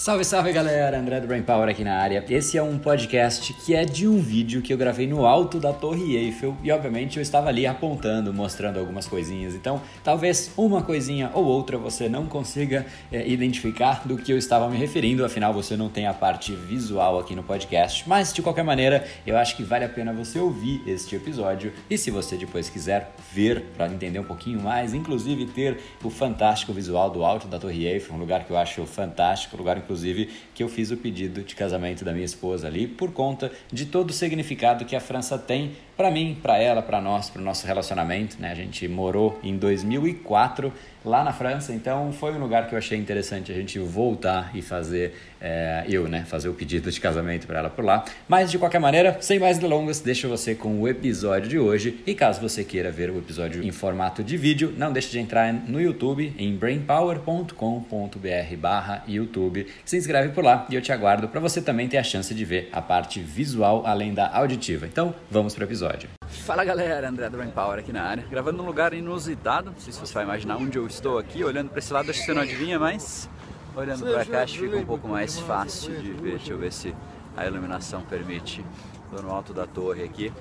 Salve, salve galera, André do Brain Power aqui na área. Esse é um podcast que é de um vídeo que eu gravei no alto da Torre Eiffel e obviamente eu estava ali apontando, mostrando algumas coisinhas. Então talvez uma coisinha ou outra você não consiga identificar do que eu estava me referindo, afinal você não tem a parte visual aqui no podcast. Mas de qualquer maneira eu acho que vale a pena você ouvir este episódio e se você depois quiser ver para entender um pouquinho mais, inclusive ter o fantástico visual do alto da Torre Eiffel, um lugar que eu acho fantástico, um lugar inclusive que eu fiz o pedido de casamento da minha esposa ali por conta de todo o significado que a França tem para mim, para ela, para nós, para o nosso relacionamento, né? A gente morou em 2004 lá na França, então foi um lugar que eu achei interessante a gente voltar e fazer fazer o pedido de casamento para ela por lá. Mas de qualquer maneira, sem mais delongas, deixo você com o episódio de hoje e caso você queira ver o episódio em formato de vídeo, não deixe de entrar no YouTube em brainpower.com.br/YouTube, se inscreve por lá e eu te aguardo para você também ter a chance de ver a parte visual além da auditiva. Então, vamos para o episódio. Fala galera, André do Brain Power aqui na área, gravando num lugar inusitado, não sei se você vai imaginar onde eu estou aqui, olhando para esse lado acho que você não adivinha, mas olhando para cá acho que fica um pouco mais fácil de ver, deixa eu ver se a iluminação permite. Estou no alto da torre aqui.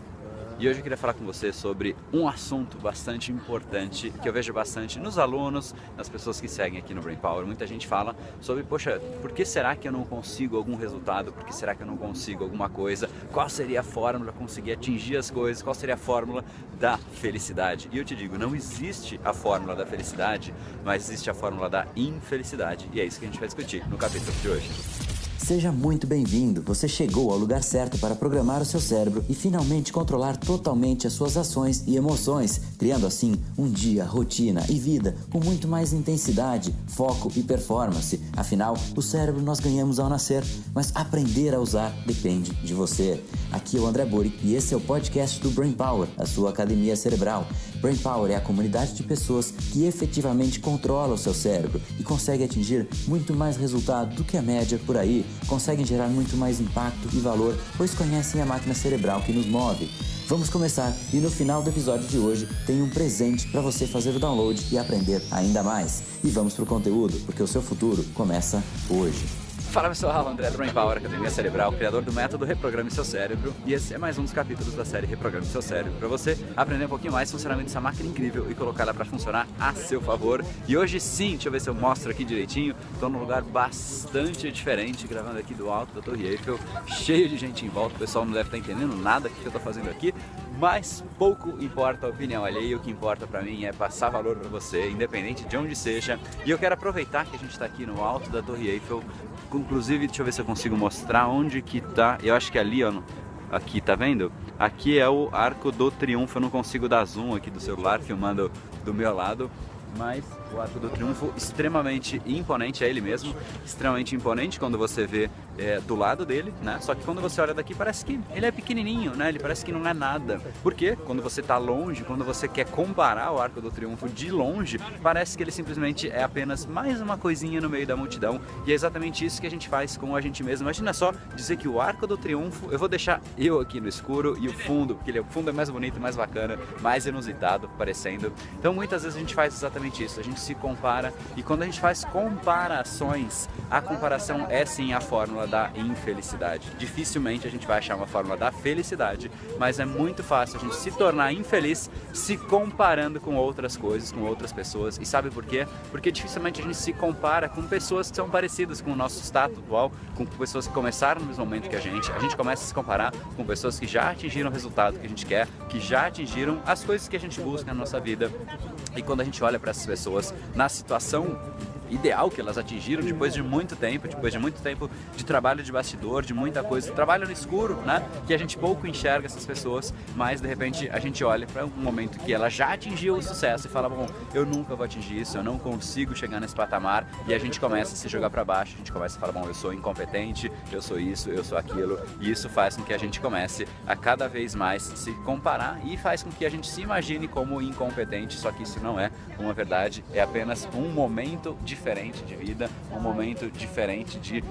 E hoje eu queria falar com você sobre um assunto bastante importante que eu vejo bastante nos alunos, nas pessoas que seguem aqui no Brain Power. Muita gente fala sobre, poxa, por que será que eu não consigo algum resultado? Por que será que eu não consigo alguma coisa? Qual seria a fórmula para conseguir atingir as coisas? Qual seria a fórmula da felicidade? E eu te digo, não existe a fórmula da felicidade, mas existe a fórmula da infelicidade. E é isso que a gente vai discutir no capítulo de hoje. Seja muito bem-vindo. Você chegou ao lugar certo para programar o seu cérebro e finalmente controlar totalmente as suas ações e emoções, criando assim um dia, rotina e vida com muito mais intensidade, foco e performance. Afinal, o cérebro nós ganhamos ao nascer, mas aprender a usar depende de você. Aqui é o André Buri e esse é o podcast do Brain Power, a sua academia cerebral. Brain Power é a comunidade de pessoas que efetivamente controla o seu cérebro e consegue atingir muito mais resultado do que a média por aí. Conseguem gerar muito mais impacto e valor, pois conhecem a máquina cerebral que nos move. Vamos começar e no final do episódio de hoje tem um presente para você fazer o download e aprender ainda mais. E vamos pro conteúdo, porque o seu futuro começa hoje. Fala pessoal, André do Brain Power, Academia Cerebral, criador do método Reprograme Seu Cérebro. E esse é mais um dos capítulos da série Reprograme Seu Cérebro, para você aprender um pouquinho mais o funcionamento dessa máquina incrível e colocar ela para funcionar a seu favor. E hoje sim, deixa eu ver se eu mostro aqui direitinho, estou num lugar bastante diferente, gravando aqui do alto da Torre Eiffel, cheio de gente em volta, o pessoal não deve estar entendendo nada do que eu estou fazendo aqui, mas pouco importa a opinião alheia, o que importa para mim é passar valor para você, independente de onde seja. E eu quero aproveitar que a gente está aqui no alto da Torre Eiffel. Inclusive, deixa eu ver se eu consigo mostrar onde que tá. Eu acho que ali, ó, aqui, tá vendo? Aqui é o Arco do Triunfo. Eu não consigo dar zoom aqui do celular, filmando do meu lado. Mas o Arco do Triunfo extremamente imponente, é ele mesmo, extremamente imponente quando você vê do lado dele, né? Só que quando você olha daqui parece que ele é pequenininho, né? Ele parece que não é nada. Por quê? Quando você tá longe, quando você quer comparar o Arco do Triunfo de longe, parece que ele simplesmente é apenas mais uma coisinha no meio da multidão. E é exatamente isso que a gente faz com a gente mesmo. Imagina só dizer que o Arco do Triunfo, eu vou deixar eu aqui no escuro e o fundo, porque o fundo é mais bonito, mais bacana, mais inusitado, parecendo. Então muitas vezes a gente faz exatamente isso, a gente se compara e quando a gente faz comparações, a comparação é sim a fórmula da infelicidade. Dificilmente a gente vai achar uma fórmula da felicidade, mas é muito fácil a gente se tornar infeliz se comparando com outras coisas, com outras pessoas. E sabe por quê? Porque dificilmente a gente se compara com pessoas que são parecidas com o nosso status atual, com pessoas que começaram no mesmo momento que a gente começa a se comparar com pessoas que já atingiram o resultado que a gente quer, que já atingiram as coisas que a gente busca na nossa vida. E quando a gente olha para essas pessoas na situação ideal que elas atingiram depois de muito tempo de trabalho de bastidor, de muita coisa, trabalho no escuro, né? Que a gente pouco enxerga essas pessoas, mas de repente a gente olha para um momento que ela já atingiu o sucesso e fala, bom, eu nunca vou atingir isso, eu não consigo chegar nesse patamar, e a gente começa a se jogar para baixo, a gente começa a falar, bom, eu sou incompetente, eu sou isso, eu sou aquilo, e isso faz com que a gente comece a cada vez mais se comparar e faz com que a gente se imagine como incompetente, só que isso não é uma verdade, é apenas um momento de diferente de vida, um momento diferente de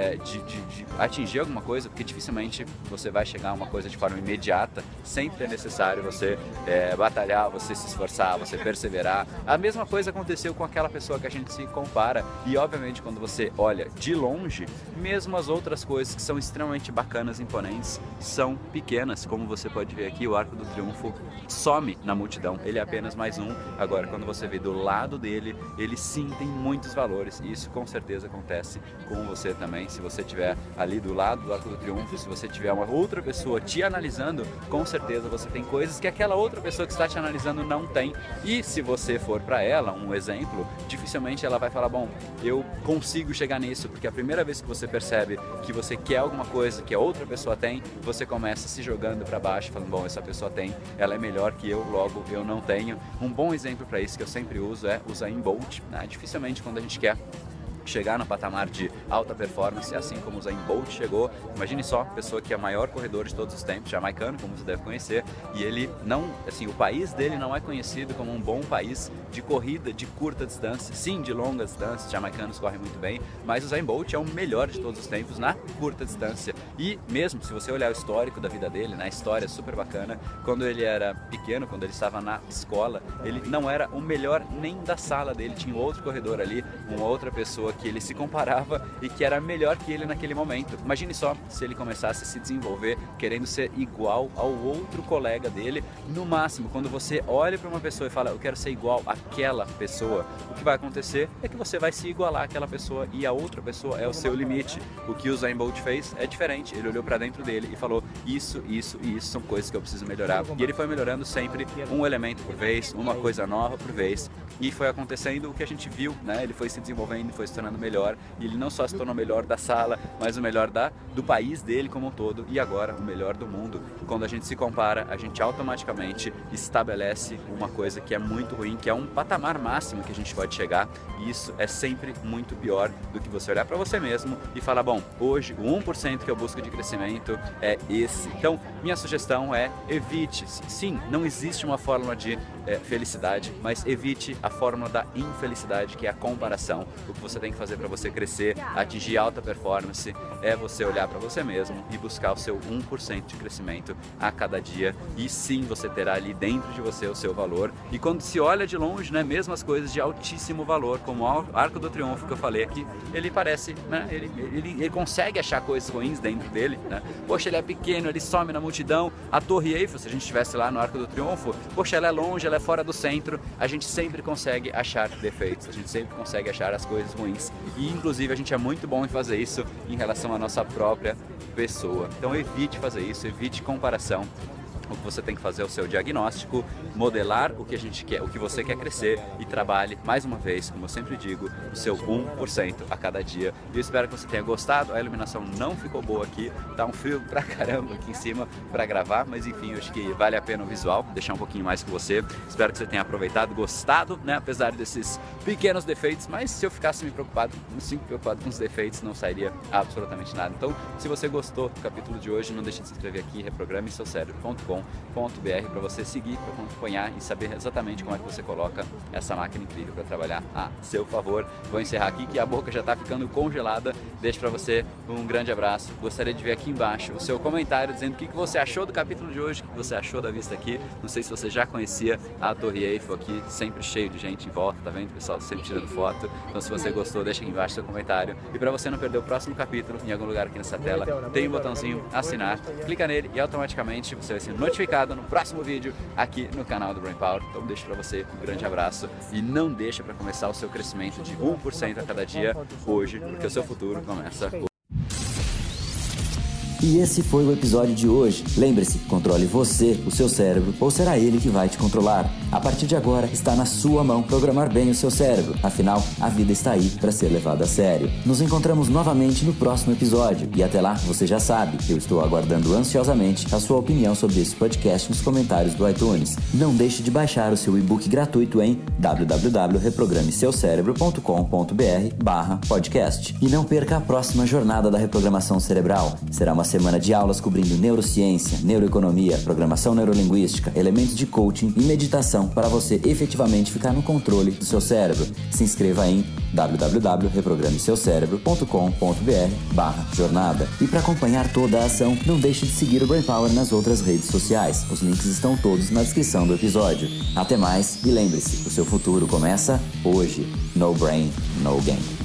atingir alguma coisa, porque dificilmente você vai chegar a uma coisa de forma imediata. Sempre é necessário você batalhar, você se esforçar, você perseverar. A mesma coisa aconteceu com aquela pessoa que a gente se compara, e obviamente quando você olha de longe, mesmo as outras coisas que são extremamente bacanas e imponentes são pequenas, como você pode ver aqui. O Arco do Triunfo some na multidão, ele é apenas mais um. Agora, quando você vê do lado dele, ele sim tem muitos valores, e isso com certeza acontece com você também. Se você estiver ali do lado do Arco do Triunfo, se você tiver uma outra pessoa te analisando, com certeza você tem coisas que aquela outra pessoa que está te analisando não tem. E se você for para ela um exemplo, dificilmente ela vai falar, bom, eu consigo chegar nisso, porque a primeira vez que você percebe que você quer alguma coisa que a outra pessoa tem, você começa se jogando para baixo, falando, bom, essa pessoa tem, ela é melhor que eu, logo eu não tenho. Um bom exemplo para isso que eu sempre uso é o Usain Bolt, né? Dificilmente quando a gente quer chegar no patamar de alta performance, assim como o Usain Bolt chegou. Imagine só, pessoa que é o maior corredor de todos os tempos, jamaicano, como você deve conhecer, e ele não, assim, o país dele não é conhecido como um bom país de corrida de curta distância, sim, de longa distância, jamaicanos correm muito bem, mas o Usain Bolt é o melhor de todos os tempos na curta distância. E mesmo se você olhar o histórico da vida dele, na história é super bacana, quando ele era pequeno, quando ele estava na escola, ele não era o melhor nem da sala dele, tinha outro corredor ali, uma outra pessoa que ele se comparava e que era melhor que ele naquele momento. Imagine só se ele começasse a se desenvolver querendo ser igual ao outro colega dele. No máximo, quando você olha para uma pessoa e fala, eu quero ser igual àquela pessoa, o que vai acontecer é que você vai se igualar àquela pessoa, e a outra pessoa é o seu limite. O que o Usain Bolt fez é diferente, ele olhou para dentro dele e falou, isso e isso são coisas que eu preciso melhorar. E ele foi melhorando sempre um elemento por vez, uma coisa nova por vez, e foi acontecendo o que a gente viu, né? Ele foi se desenvolvendo, foi se tornando melhor, e ele não só se tornou o melhor da sala, mas o melhor do país dele como um todo, e agora o melhor do mundo. Quando a gente se compara, a gente automaticamente estabelece uma coisa que é muito ruim, que é um patamar máximo que a gente pode chegar, e isso é sempre muito pior do que você olhar para você mesmo e falar, bom, hoje o 1% que eu busco de crescimento é esse. Então, minha sugestão é evite. Sim, não existe uma fórmula de felicidade, mas evite a fórmula da infelicidade, que é a comparação. O que você tem que fazer para você crescer, atingir alta performance, é você olhar para você mesmo e buscar o seu 1% de crescimento a cada dia, e sim, você terá ali dentro de você o seu valor. E quando se olha de longe, né, mesmo as coisas de altíssimo valor, como o Arco do Triunfo que eu falei aqui, ele parece, né, ele consegue achar coisas ruins dentro dele, né? Poxa, ele é pequeno, ele some na multidão. A Torre Eiffel, se a gente estivesse lá no Arco do Triunfo, poxa, ela é longe, ela é fora do centro, a gente sempre consegue achar defeitos, a gente sempre consegue achar as coisas ruins, e inclusive a gente é muito bom em fazer isso em relação à nossa própria pessoa. Então evite fazer isso, evite comparação. O que você tem que fazer é o seu diagnóstico, modelar o que a gente quer, o que você quer crescer, e trabalhe, mais uma vez, como eu sempre digo, o seu 1% a cada dia. E eu espero que você tenha gostado. A iluminação não ficou boa aqui, tá um frio pra caramba aqui em cima para gravar, mas enfim, eu acho que vale a pena o visual, deixar um pouquinho mais com você. Espero que você tenha aproveitado, gostado, né, apesar desses pequenos defeitos, mas se eu ficasse preocupado com os defeitos, não sairia absolutamente nada. Então, se você gostou do capítulo de hoje, não deixe de se inscrever aqui, reprograme-seu-cérebro.com.br, para você seguir, para acompanhar e saber exatamente como é que você coloca essa máquina incrível para trabalhar a seu favor. Vou encerrar aqui que a boca já está ficando congelada. Deixo para você um grande abraço. Gostaria de ver aqui embaixo o seu comentário dizendo o que você achou do capítulo de hoje, o que você achou da vista aqui. Não sei se você já conhecia a Torre Eiffel aqui, sempre cheio de gente em volta, tá vendo, pessoal? Sempre tirando foto. Então, se você gostou, deixa aqui embaixo seu comentário. E para você não perder o próximo capítulo, em algum lugar aqui nessa tela, tem um botãozinho assinar. Clica nele e automaticamente você vai ser notificado no próximo vídeo aqui no canal do Brain Power. Então deixo para você um grande abraço, e não deixa para começar o seu crescimento de 1% a cada dia hoje, porque o seu futuro começa hoje. E esse foi o episódio de hoje. Lembre-se, controle você, o seu cérebro, ou será ele que vai te controlar. A partir de agora, está na sua mão programar bem o seu cérebro. Afinal, a vida está aí para ser levada a sério. Nos encontramos novamente no próximo episódio. E até lá, você já sabe, eu estou aguardando ansiosamente a sua opinião sobre esse podcast nos comentários do iTunes. Não deixe de baixar o seu e-book gratuito em www.reprogrameseucerebro.com.br/podcast. E não perca a próxima jornada da reprogramação cerebral. Será uma semana de aulas cobrindo neurociência, neuroeconomia, programação neurolinguística, elementos de coaching e meditação para você efetivamente ficar no controle do seu cérebro. Se inscreva em www.reprogrameseucerebro.com.br/jornada. E para acompanhar toda a ação, não deixe de seguir o Brain Power nas outras redes sociais. Os links estão todos na descrição do episódio. Até mais e lembre-se, o seu futuro começa hoje. No Brain, No Game.